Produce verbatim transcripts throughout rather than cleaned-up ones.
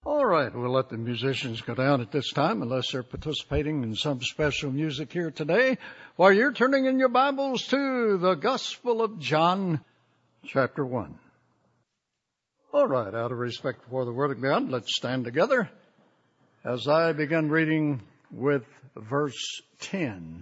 All right, we'll let the musicians go down at this time unless they're participating in some special music here today. While you're turning in your Bibles to the Gospel of John, chapter one. All right, out of respect for the Word of God, let's stand together as I begin reading with verse ten.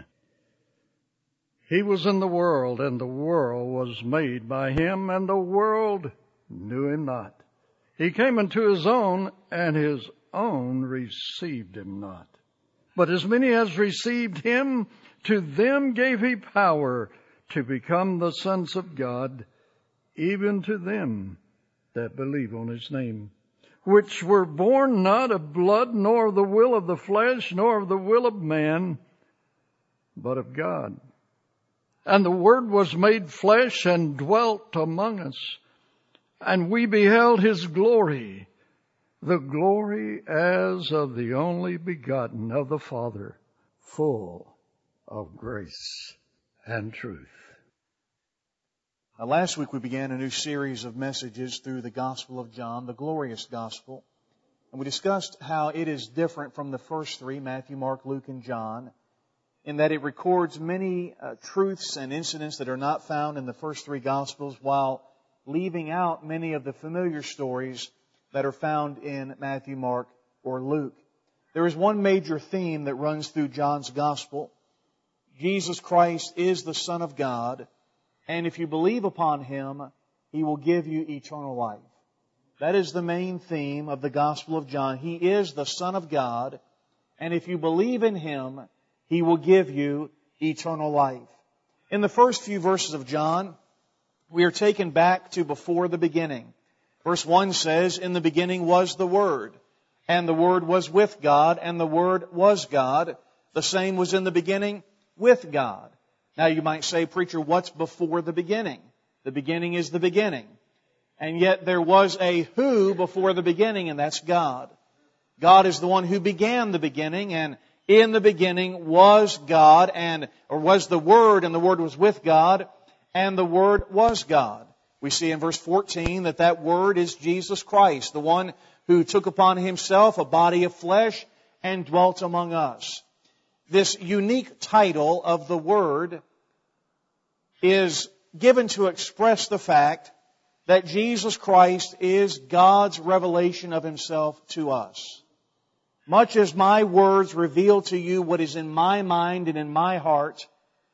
He was in the world, and the world was made by him, and the world knew him not. He came into his own, and his own received him not. But as many as received him, to them gave he power to become the sons of God, even to them that believe on his name, which were born not of blood, nor of the will of the flesh, nor of the will of man, but of God. And the Word was made flesh and dwelt among us. And we beheld his glory, the glory as of the only begotten of the Father, full of grace and truth. Now, last week we began a new series of messages through the Gospel of John, the glorious Gospel. And we discussed how it is different from the first three, Matthew, Mark, Luke, and John, in that it records many uh, truths and incidents that are not found in the first three Gospels, while leaving out many of the familiar stories that are found in Matthew, Mark, or Luke. There is one major theme that runs through John's Gospel. Jesus Christ is the Son of God, and if you believe upon Him, He will give you eternal life. That is the main theme of the Gospel of John. He is the Son of God, and if you believe in Him, He will give you eternal life. In the first few verses of John, we are taken back to before the beginning. Verse one says, "In the beginning was the Word, and the Word was with God, and the Word was God. The same was in the beginning with God." Now you might say, "Preacher, what's before the beginning?" The beginning is the beginning. And yet there was a who before the beginning, and that's God. God is the one who began the beginning, and in the beginning was God, and or was the Word, and the Word was with God, and the Word was God. We see in verse fourteen that that Word is Jesus Christ, the one who took upon Himself a body of flesh and dwelt among us. This unique title of the Word is given to express the fact that Jesus Christ is God's revelation of Himself to us. Much as my words reveal to you what is in my mind and in my heart,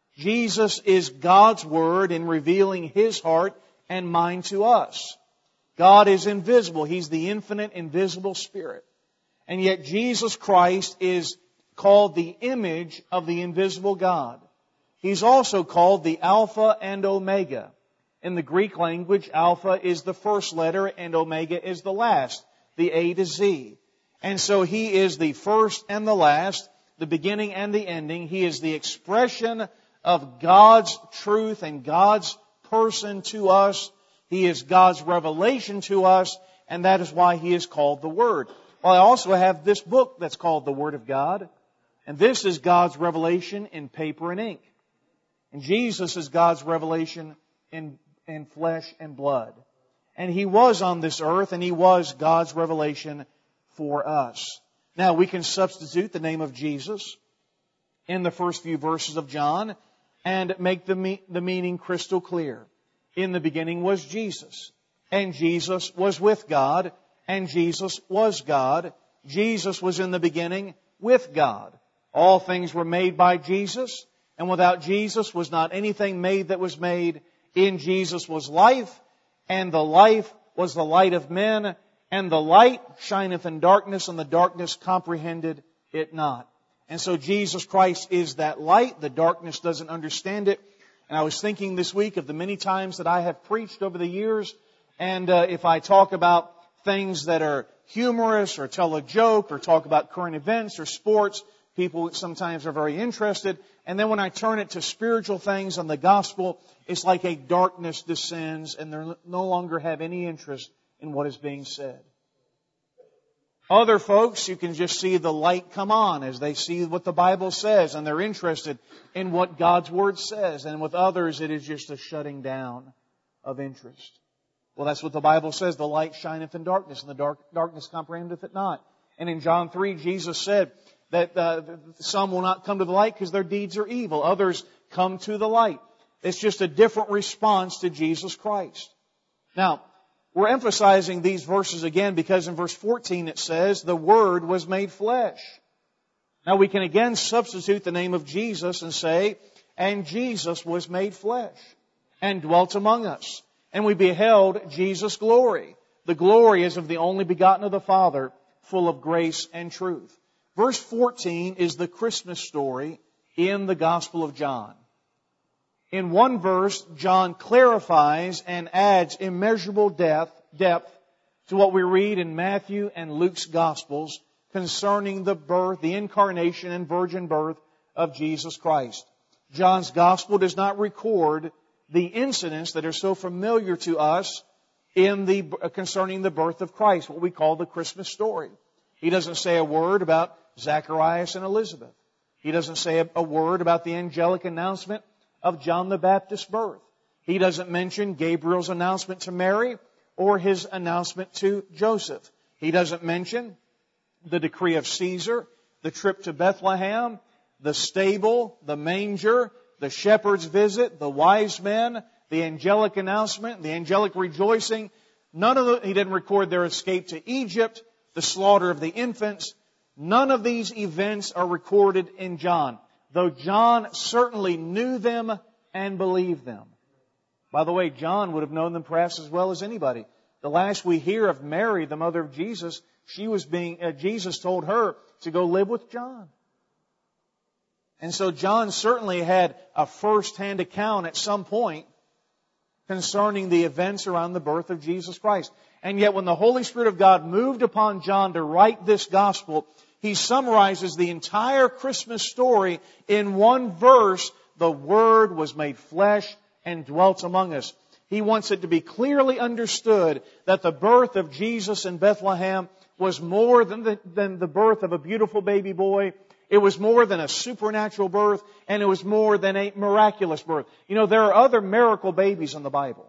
Jesus is God's Word in revealing His heart and mind to us. God is invisible. He's the infinite, invisible Spirit. And yet Jesus Christ is called the image of the invisible God. He's also called the Alpha and Omega. In the Greek language, Alpha is the first letter and Omega is the last, the A to Z. And so He is the first and the last, the beginning and the ending. He is the expression of God's truth and God's person to us. He is God's revelation to us, and that is why He is called the Word. Well, I also have this book that's called the Word of God, and this is God's revelation in paper and ink. And Jesus is God's revelation in, in flesh and blood. And He was on this earth, and He was God's revelation for us. Now, we can substitute the name of Jesus in the first few verses of John and make the, me- the meaning crystal clear. In the beginning was Jesus, and Jesus was with God, and Jesus was God. Jesus was in the beginning with God. All things were made by Jesus, and without Jesus was not anything made that was made. In Jesus was life, and the life was the light of men, and the light shineth in darkness, and the darkness comprehended it not. And so Jesus Christ is that light. The darkness doesn't understand it. And I was thinking this week of the many times that I have preached over the years. And uh, if I talk about things that are humorous or tell a joke or talk about current events or sports, people sometimes are very interested. And then when I turn it to spiritual things and the gospel, it's like a darkness descends and they no longer have any interest in what is being said. Other folks, you can just see the light come on as they see what the Bible says and they're interested in what God's Word says. And with others, it is just a shutting down of interest. Well, that's what the Bible says. The light shineth in darkness, and the dark, darkness comprehendeth it not. And in John three, Jesus said that uh, some will not come to the light because their deeds are evil. Others come to the light. It's just a different response to Jesus Christ. Now, we're emphasizing these verses again because in verse fourteen it says, the Word was made flesh. Now we can again substitute the name of Jesus and say, and Jesus was made flesh and dwelt among us. And we beheld Jesus' glory. The glory is of the only begotten of the Father, full of grace and truth. Verse fourteen is the Christmas story in the Gospel of John. In one verse, John clarifies and adds immeasurable depth, depth to what we read in Matthew and Luke's Gospels concerning the birth, the incarnation and virgin birth of Jesus Christ. John's Gospel does not record the incidents that are so familiar to us in the concerning the birth of Christ, what we call the Christmas story. He doesn't say a word about Zacharias and Elizabeth. He doesn't say a, a word about the angelic announcement of John the Baptist's birth. He doesn't mention Gabriel's announcement to Mary or his announcement to Joseph. He doesn't mention the decree of Caesar, the trip to Bethlehem, the stable, the manger, the shepherd's visit, the wise men, the angelic announcement, the angelic rejoicing. None of the, he didn't record their escape to Egypt, the slaughter of the infants. None of these events are recorded in John, though John certainly knew them and believed them. By the way, John would have known them perhaps as well as anybody. The last we hear of Mary, the mother of Jesus, she was being, uh, Jesus told her to go live with John. And so John certainly had a first-hand account at some point concerning the events around the birth of Jesus Christ. And yet when the Holy Spirit of God moved upon John to write this gospel, he summarizes the entire Christmas story in one verse. The Word was made flesh and dwelt among us. He wants it to be clearly understood that the birth of Jesus in Bethlehem was more than the, than the birth of a beautiful baby boy. It was more than a supernatural birth, and it was more than a miraculous birth. You know, there are other miracle babies in the Bible.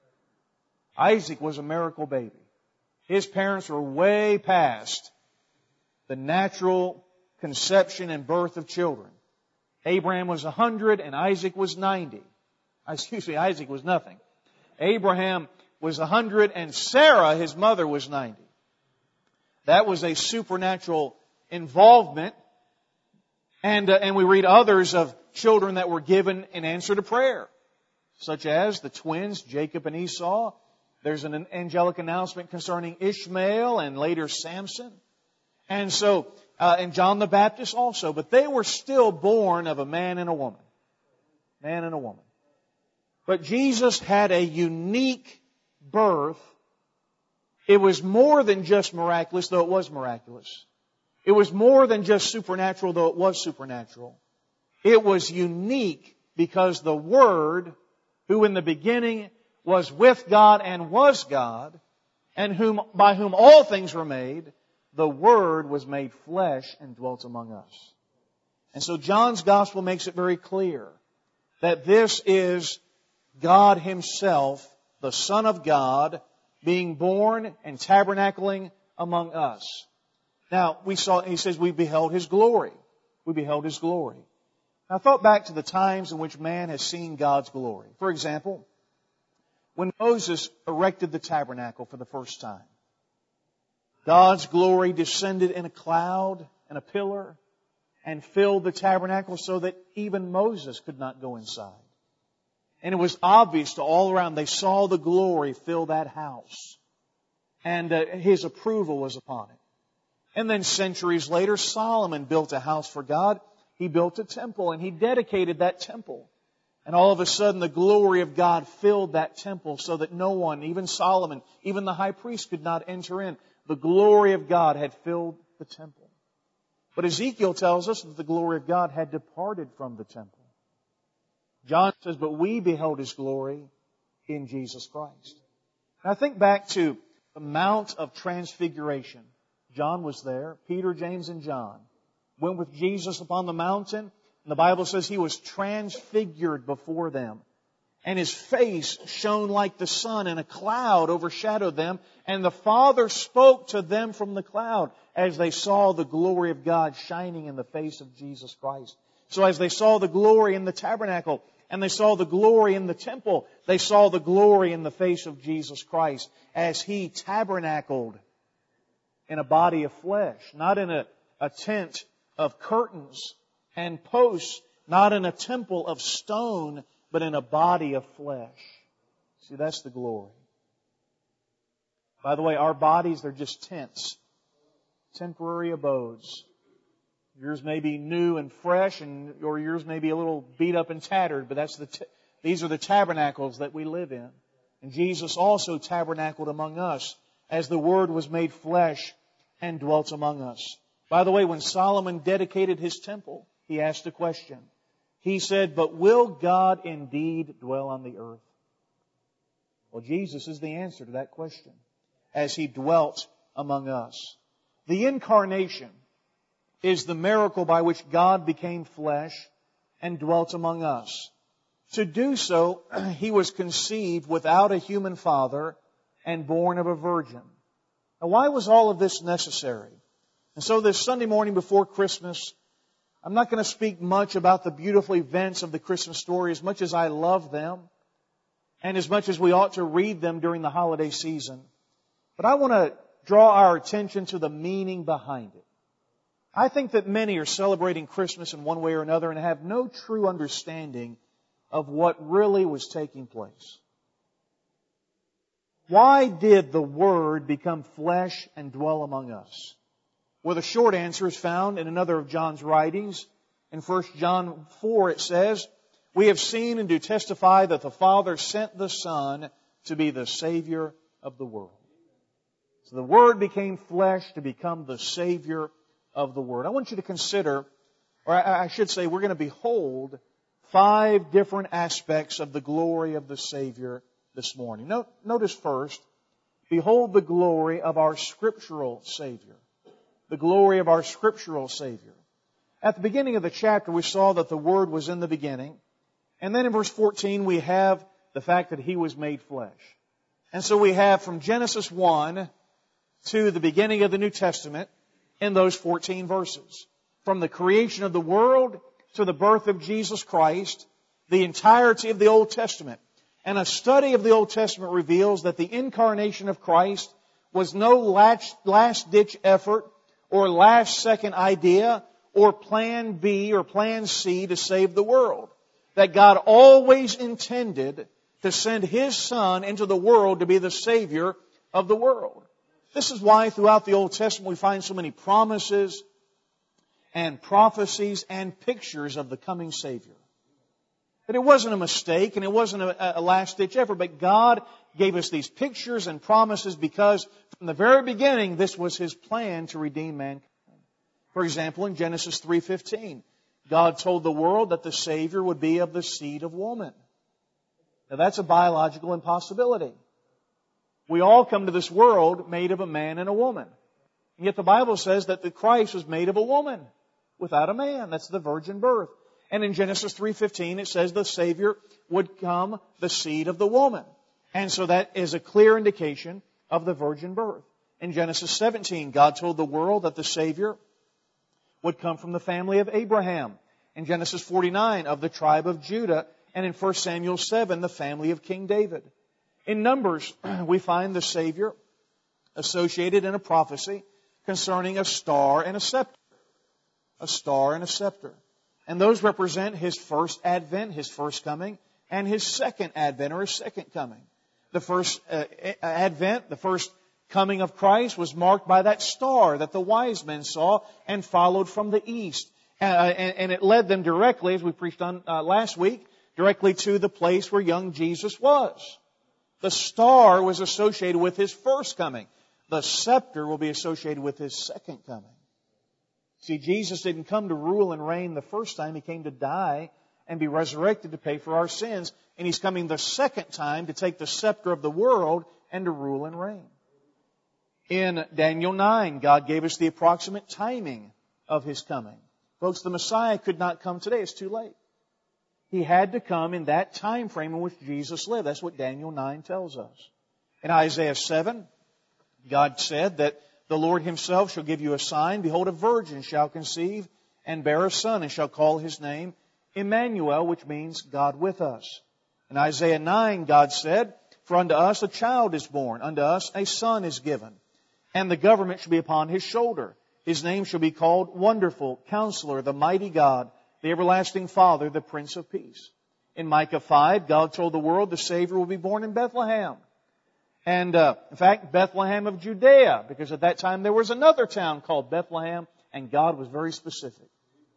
Isaac was a miracle baby. His parents were way past the natural conception and birth of children. Abraham was a hundred and Isaac was ninety. Excuse me, Isaac was nothing. Abraham was a hundred and Sarah, his mother, was ninety. That was a supernatural involvement. And, uh, and we read others of children that were given in answer to prayer, such as the twins, Jacob and Esau. There's an angelic announcement concerning Ishmael and later Samson. And so, uh, and John the Baptist also. But they were still born of a man and a woman. Man and a woman. But Jesus had a unique birth. It was more than just miraculous, though it was miraculous. It was more than just supernatural, though it was supernatural. It was unique because the Word, who in the beginning was with God and was God, and whom by whom all things were made, the Word was made flesh and dwelt among us. And so John's Gospel makes it very clear that this is God Himself, the Son of God, being born and tabernacling among us. Now, we saw, he says, we beheld His glory. We beheld His glory. Now, I thought back to the times in which man has seen God's glory. For example, when Moses erected the tabernacle for the first time, God's glory descended in a cloud and a pillar and filled the tabernacle so that even Moses could not go inside. And it was obvious to all around. They saw the glory fill that house. And uh, His approval was upon it. And then centuries later, Solomon built a house for God. He built a temple and he dedicated that temple. And all of a sudden the glory of God filled that temple so that no one, even Solomon, even the high priest could not enter in. The glory of God had filled the temple. But Ezekiel tells us that the glory of God had departed from the temple. John says, but we beheld His glory in Jesus Christ. Now think back to the Mount of Transfiguration. John was there. Peter, James, and John went with Jesus upon the mountain. And the Bible says He was transfigured before them. and His face shone like the sun, and a cloud overshadowed them. And the Father spoke to them from the cloud as they saw the glory of God shining in the face of Jesus Christ. So as they saw the glory in the tabernacle, and they saw the glory in the temple, they saw the glory in the face of Jesus Christ as He tabernacled in a body of flesh, not in a, a tent of curtains and posts, not in a temple of stone, but in a body of flesh. See, that's the glory. By the way, our bodies, they're just tents, temporary abodes. Yours may be new and fresh, and or yours may be a little beat up and tattered, but that's the t- these are the tabernacles that we live in. And Jesus also tabernacled among us as the Word was made flesh and dwelt among us. By the way, when Solomon dedicated his temple, he asked a question. He said, "But will God indeed dwell on the earth?" Well, Jesus is the answer to that question, as He dwelt among us. The incarnation is the miracle by which God became flesh and dwelt among us. To do so, He was conceived without a human father and born of a virgin. Now, why was all of this necessary? And so this Sunday morning before Christmas, I'm not going to speak much about the beautiful events of the Christmas story as much as I love them and as much as we ought to read them during the holiday season. But I want to draw our attention to the meaning behind it. I think that many are celebrating Christmas in one way or another and have no true understanding of what really was taking place. Why did the Word become flesh and dwell among us? Well, the short answer is found in another of John's writings. In First John four it says, "We have seen and do testify that the Father sent the Son to be the Savior of the world." So the Word became flesh to become the Savior of the Word. I want you to consider, or I should say, we're going to behold five different aspects of the glory of the Savior this morning. Notice first, behold the glory of our scriptural Savior. The glory of our scriptural Savior. At the beginning of the chapter, we saw that the Word was in the beginning. And then in verse fourteen, we have the fact that He was made flesh. And so we have from Genesis one to the beginning of the New Testament in those fourteen verses. From the creation of the world to the birth of Jesus Christ, the entirety of the Old Testament. And a study of the Old Testament reveals that the incarnation of Christ was no last-ditch effort or last-second idea or plan B or plan C to save the world. That God always intended to send His Son into the world to be the Savior of the world. This is why throughout the Old Testament we find so many promises and prophecies and pictures of the coming Savior. That it wasn't a mistake and it wasn't a, a last-ditch effort, but God gave us these pictures and promises because from the very beginning this was His plan to redeem mankind. For example, in Genesis three fifteen, God told the world that the Savior would be of the seed of woman. Now that's a biological impossibility. We all come to this world made of a man and a woman. And yet the Bible says that the Christ was made of a woman without a man. That's the virgin birth. And in Genesis three fifteen it says the Savior would come the seed of the woman. And so that is a clear indication of the virgin birth. In Genesis seventeen, God told the world that the Savior would come from the family of Abraham. In Genesis forty-nine, of the tribe of Judah. And in First Samuel seven, the family of King David. In Numbers, we find the Savior associated in a prophecy concerning a star and a scepter. A star and a scepter. And those represent His first advent, His first coming, and His second advent, or His second coming. The first uh, advent, the first coming of Christ was marked by that star that the wise men saw and followed from the east. Uh, and, and it led them directly, as we preached on uh, last week, directly to the place where young Jesus was. The star was associated with His first coming. The scepter will be associated with His second coming. See, Jesus didn't come to rule and reign the first time. He came to die and be resurrected to pay for our sins. And He's coming the second time to take the scepter of the world and to rule and reign. In Daniel nine, God gave us the approximate timing of His coming. Folks, the Messiah could not come today. It's too late. He had to come in that time frame in which Jesus lived. That's what Daniel nine tells us. In Isaiah seven, God said that the Lord Himself shall give you a sign. Behold, a virgin shall conceive and bear a son, and shall call His name Emmanuel, which means God with us. In Isaiah nine, God said, for unto us a child is born, unto us a son is given, and the government shall be upon His shoulder. His name shall be called Wonderful, Counselor, the Mighty God, the Everlasting Father, the Prince of Peace. In Micah five, God told the world the Savior will be born in Bethlehem. And, uh, in fact, Bethlehem of Judea, because at that time there was another town called Bethlehem, and God was very specific.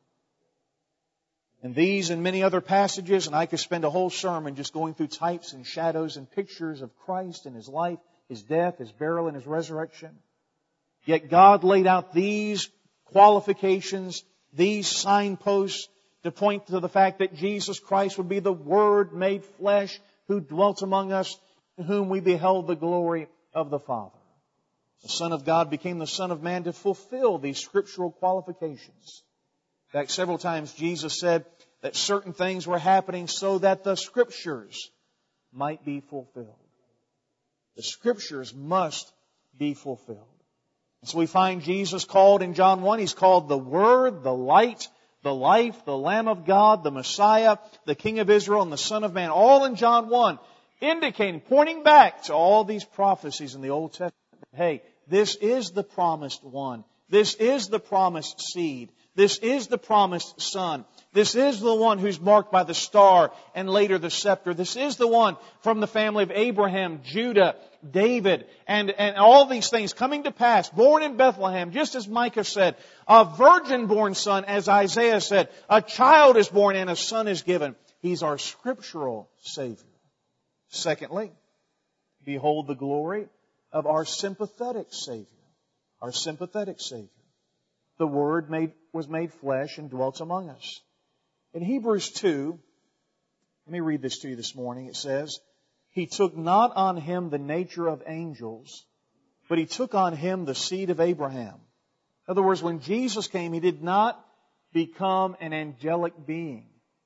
And these and many other passages, and I could spend a whole sermon just going through types and shadows and pictures of Christ and His life, His death, His burial, and His resurrection. Yet God laid out these qualifications, these signposts, to point to the fact that Jesus Christ would be the Word made flesh who dwelt among us, in whom we beheld the glory of the Father. The Son of God became the Son of Man to fulfill these scriptural qualifications. In fact, several times Jesus said that certain things were happening so that the Scriptures might be fulfilled. The Scriptures must be fulfilled. And so we find Jesus called in John one, He's called the Word, the Light, the Life, the Lamb of God, the Messiah, the King of Israel, and the Son of Man. All in John one, indicating, pointing back to all these prophecies in the Old Testament. Hey, this is the promised one. This is the promised seed. This is the promised Son. This is the one who's marked by the star and later the scepter. This is the one from the family of Abraham, Judah, David, and, and all these things coming to pass. Born in Bethlehem, just as Micah said. A virgin-born son, as Isaiah said. A child is born and a son is given. He's our scriptural Savior. Secondly, behold the glory of our sympathetic Savior. Our sympathetic Savior. The Word made, was made flesh and dwelt among us. In Hebrews two, let me read this to you this morning. It says, He took not on Him the nature of angels, but He took on Him the seed of Abraham. In other words, when Jesus came, He did not become an angelic being.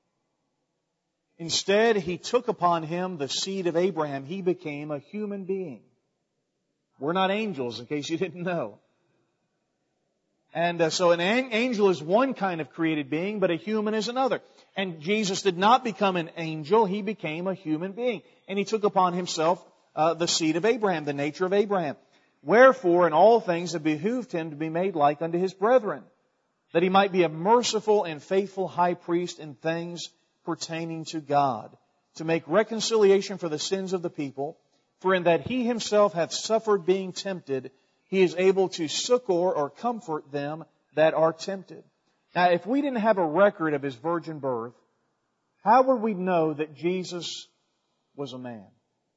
Instead, He took upon Him the seed of Abraham. He became a human being. We're not angels, in case you didn't know. And uh, so an angel is one kind of created being, but a human is another. And Jesus did not become an angel. He became a human being. And He took upon Himself uh, the seed of Abraham, the nature of Abraham. Wherefore, in all things it behooved Him to be made like unto His brethren, that He might be a merciful and faithful high priest in things pertaining to God, to make reconciliation for the sins of the people. For in that He Himself hath suffered being tempted, He is able to succor or comfort them that are tempted. Now, if we didn't have a record of His virgin birth, how would we know that Jesus was a man?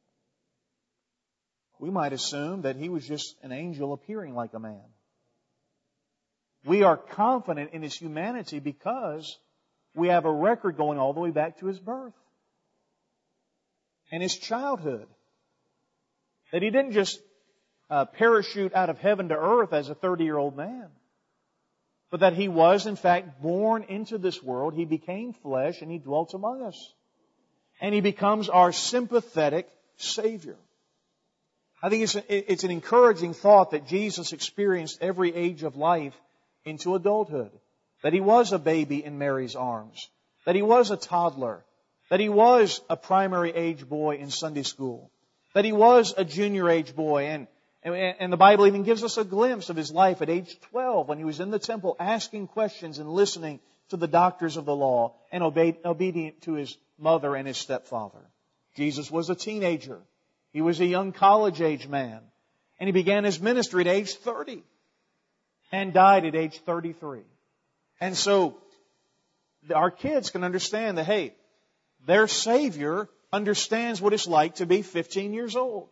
We might assume that He was just an angel appearing like a man. We are confident in His humanity because we have a record going all the way back to His birth and His childhood. That He didn't just Uh, parachute out of heaven to earth as a thirty-year-old man. But that He was, in fact, born into this world. He became flesh and He dwelt among us. And He becomes our sympathetic Savior. I think it's, a, it's an encouraging thought that Jesus experienced every age of life into adulthood. That He was a baby in Mary's arms. That He was a toddler. That He was a primary age boy in Sunday school. That He was a junior age boy and And the Bible even gives us a glimpse of His life at age twelve when He was in the temple asking questions and listening to the doctors of the law and obedient to His mother and His stepfather. Jesus was a teenager. He was a young college-age man. And He began His ministry at age thirty and died at age thirty-three. And so our kids can understand that, hey, their Savior understands what it's like to be fifteen years old.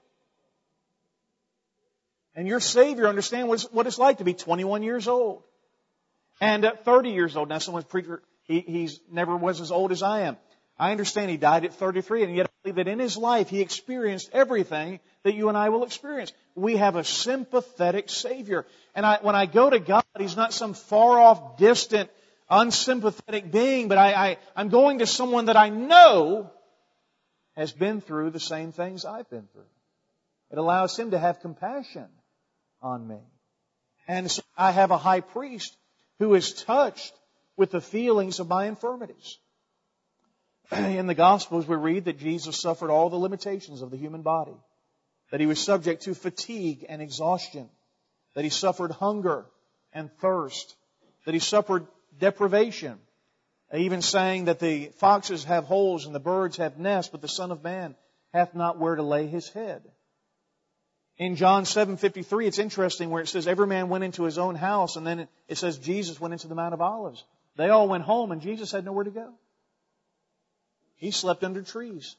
And your Savior understands what it's like to be twenty-one years old. And at thirty years old. Now someone's preacher, he he's never was as old as I am. I understand He died at thirty-three, and yet I believe that in His life He experienced everything that you and I will experience. We have a sympathetic Savior. And I, when I go to God, He's not some far-off, distant, unsympathetic being, but I, I, I'm going to someone that I know has been through the same things I've been through. It allows Him to have compassion on me. And so I have a high priest who is touched with the feelings of my infirmities. In the Gospels we read that Jesus suffered all the limitations of the human body, that He was subject to fatigue and exhaustion, that He suffered hunger and thirst, that He suffered deprivation, even saying that the foxes have holes and the birds have nests, but the Son of Man hath not where to lay His head. In John seven fifty-three, it's interesting where it says every man went into his own house, and then it says Jesus went into the Mount of Olives. They all went home and Jesus had nowhere to go. He slept under trees.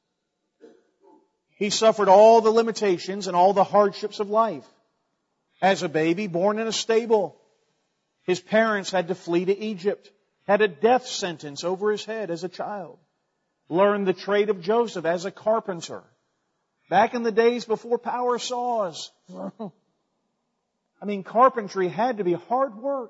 He suffered all the limitations and all the hardships of life. As a baby, born in a stable, His parents had to flee to Egypt, had a death sentence over his head as a child, learned the trade of Joseph as a carpenter. Back in the days before power saws. I mean, carpentry had to be hard work.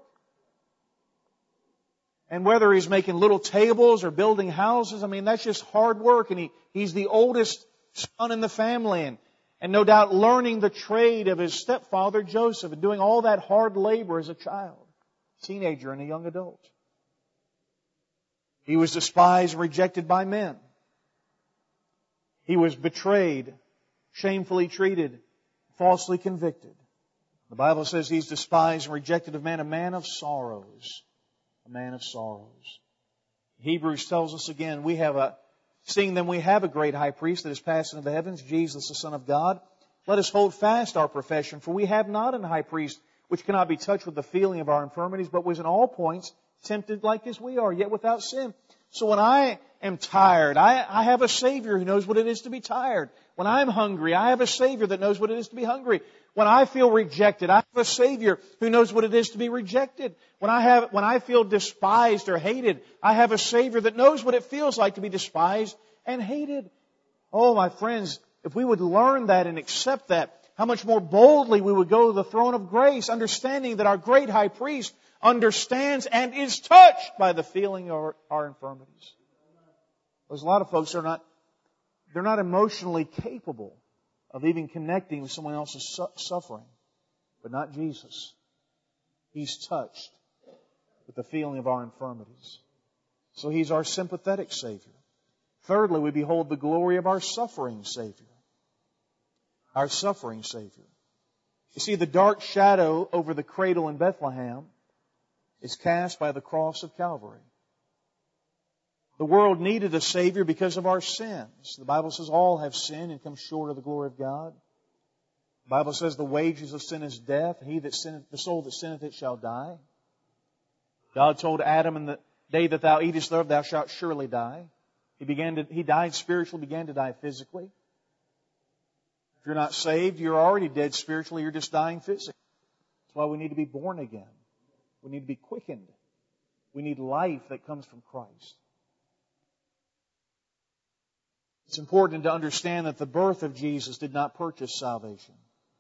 And whether he's making little tables or building houses, I mean, that's just hard work. And he, he's the oldest son in the family. And, and no doubt learning the trade of his stepfather Joseph and doing all that hard labor as a child, teenager and a young adult. He was despised and rejected by men. He was betrayed, shamefully treated, falsely convicted. The Bible says He's despised and rejected of man, a man of sorrows. A man of sorrows. Hebrews tells us again, we have a, seeing then we have a great high priest that is passed into the heavens, Jesus the Son of God. Let us hold fast our profession, for we have not an high priest which cannot be touched with the feeling of our infirmities, but was in all points tempted like as we are, yet without sin. So when I am tired, I, I have a Savior who knows what it is to be tired. When I'm hungry, I have a Savior that knows what it is to be hungry. When I feel rejected, I have a Savior who knows what it is to be rejected. When I have, when I feel despised or hated, I have a Savior that knows what it feels like to be despised and hated. Oh, my friends, if we would learn that and accept that, how much more boldly we would go to the throne of grace, understanding that our great high priest understands and is touched by the feeling of our, our infirmities. There's a lot of folks that are not, they're not emotionally capable of even connecting with someone else's su- suffering, but not Jesus. He's touched with the feeling of our infirmities. So He's our sympathetic Savior. Thirdly, we behold the glory of our suffering Savior. Our suffering Savior. You see, the dark shadow over the cradle in Bethlehem is cast by the cross of Calvary. The world needed a Savior because of our sins. The Bible says all have sinned and come short of the glory of God. The Bible says the wages of sin is death, and he that sinneth, the soul that sinneth it shall die. God told Adam, in the day that thou eatest thereof, thou shalt surely die. He began to, he died spiritually, began to die physically. If you're not saved, you're already dead spiritually, you're just dying physically. That's why we need to be born again. We need to be quickened. We need life that comes from Christ. It's important to understand that the birth of Jesus did not purchase salvation.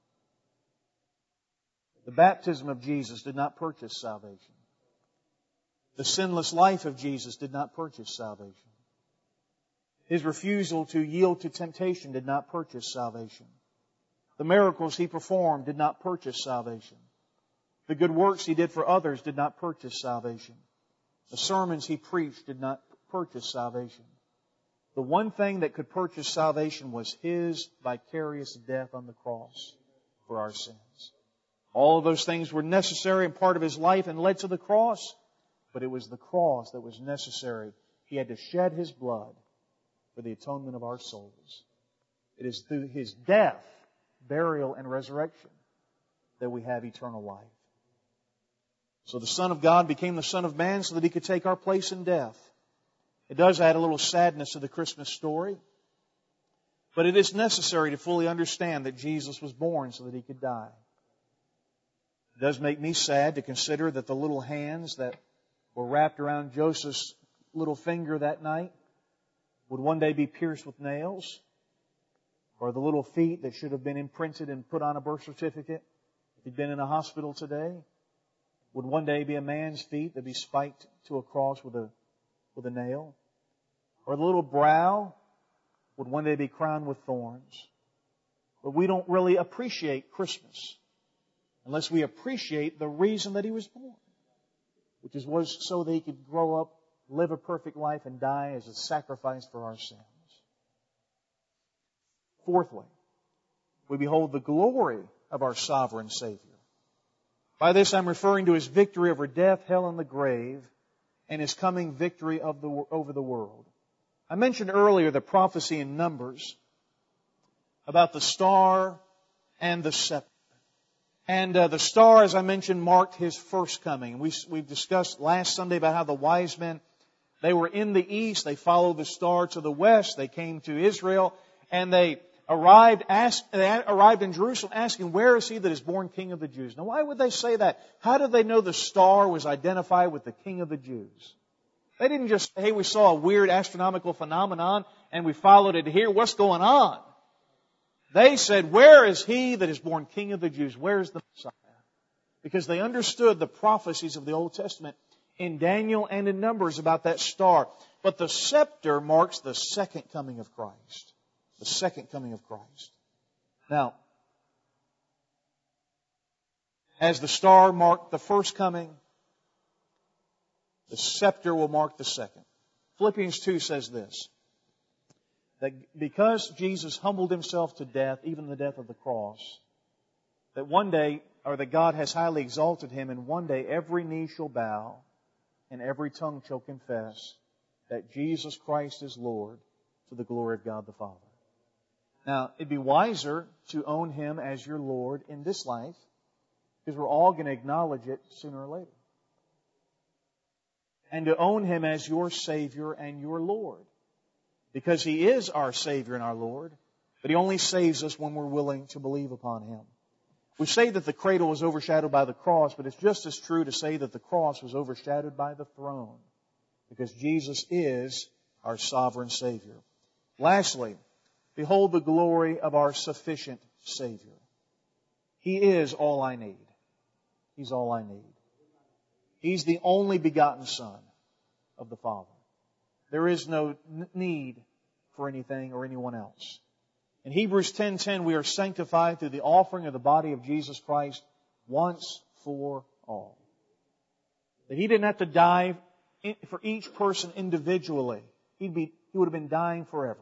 The baptism of Jesus did not purchase salvation. The sinless life of Jesus did not purchase salvation. His refusal to yield to temptation did not purchase salvation. The miracles He performed did not purchase salvation. The good works He did for others did not purchase salvation. The sermons He preached did not purchase salvation. The one thing that could purchase salvation was His vicarious death on the cross for our sins. All of those things were necessary and part of His life and led to the cross, but it was the cross that was necessary. He had to shed His blood for the atonement of our souls. It is through His death, burial, and resurrection that we have eternal life. So the Son of God became the Son of Man so that He could take our place in death. It does add a little sadness to the Christmas story. But it is necessary to fully understand that Jesus was born so that He could die. It does make me sad to consider that the little hands that were wrapped around Joseph's little finger that night would one day be pierced with nails. Or the little feet that should have been imprinted and put on a birth certificate if he'd been in a hospital today would one day be a man's feet that be spiked to a cross with a, with a nail. Or the little brow would one day be crowned with thorns. But we don't really appreciate Christmas unless we appreciate the reason that He was born, which is was so that He could grow up, live a perfect life, and die as a sacrifice for our sins. Fourthly, we behold the glory of our sovereign Savior. By this I'm referring to His victory over death, hell, and the grave, and His coming victory of the, over the world. I mentioned earlier the prophecy in Numbers about the star and the scepter. And uh, the star, as I mentioned, marked His first coming. We, we've discussed last Sunday about how the wise men, they were in the east, they followed the star to the west, they came to Israel, and they arrived ask, they arrived in Jerusalem asking, where is He that is born King of the Jews? Now, why would they say that? How did they know the star was identified with the King of the Jews? They didn't just say, hey, we saw a weird astronomical phenomenon and we followed it here. What's going on? They said, where is He that is born King of the Jews? Where is the Messiah? Because they understood the prophecies of the Old Testament in Daniel and in Numbers about that star. But the scepter marks the second coming of Christ. The second coming of Christ. Now, as the star marked the first coming, the scepter will mark the second. Philippians two says this, that because Jesus humbled Himself to death, even the death of the cross, that one day, or that God has highly exalted Him, and one day every knee shall bow and every tongue shall confess that Jesus Christ is Lord, to the glory of God the Father. Now, it'd be wiser to own Him as your Lord in this life, because we're all going to acknowledge it sooner or later. And to own Him as your Savior and your Lord, because He is our Savior and our Lord, but He only saves us when we're willing to believe upon Him. We say that the cradle was overshadowed by the cross, but it's just as true to say that the cross was overshadowed by the throne, because Jesus is our sovereign Savior. Lastly, behold the glory of our sufficient Savior. He is all I need. He's all I need. He's the only begotten Son of the Father. There is no need for anything or anyone else. In Hebrews ten ten, we are sanctified through the offering of the body of Jesus Christ once for all. That He didn't have to die for each person individually. He'd be, He would have been dying forever.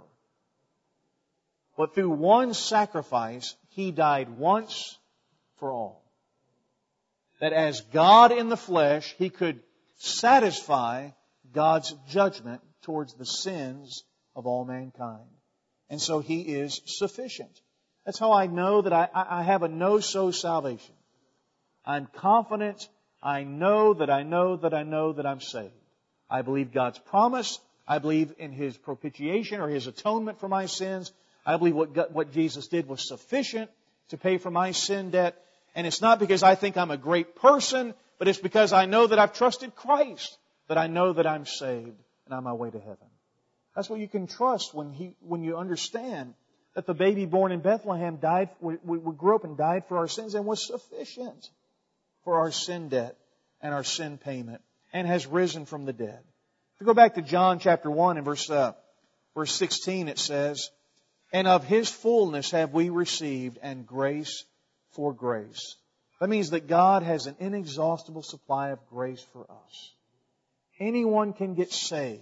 But through one sacrifice, He died once for all. That as God in the flesh, He could satisfy God's judgment towards the sins of all mankind. And so He is sufficient. That's how I know that I, I have a no-so salvation. I'm confident. I know that I know that I know that I'm saved. I believe God's promise. I believe in His propitiation or His atonement for my sins. I believe what, God, what Jesus did was sufficient to pay for my sin debt. And it's not because I think I'm a great person, but it's because I know that I've trusted Christ, that I know that I'm saved and on my way to heaven. That's what you can trust when he, when you understand that the baby born in Bethlehem died, we, we grew up and died for our sins and was sufficient for our sin debt and our sin payment and has risen from the dead. If we go back to John chapter one and verse, uh, verse sixteen, it says, and of His fullness have we received, and grace for grace. That means that God has an inexhaustible supply of grace for us. Anyone can get saved.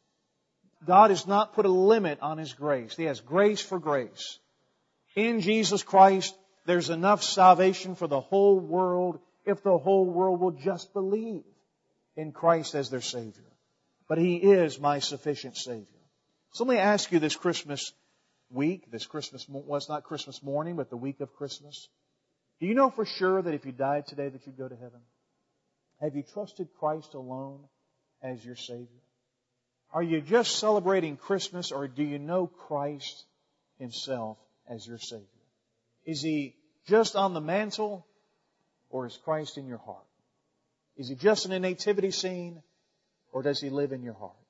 God has not put a limit on His grace. He has grace for grace. In Jesus Christ, there's enough salvation for the whole world if the whole world will just believe in Christ as their Savior. But He is my sufficient Savior. So let me ask you this Christmas week, this Christmas, well, it's not Christmas morning, but the week of Christmas. Do you know for sure that if you died today that you'd go to heaven? Have you trusted Christ alone as your Savior? Are you just celebrating Christmas, or do you know Christ Himself as your Savior? Is He just on the mantle, or is Christ in your heart? Is He just in a nativity scene, or does He live in your heart?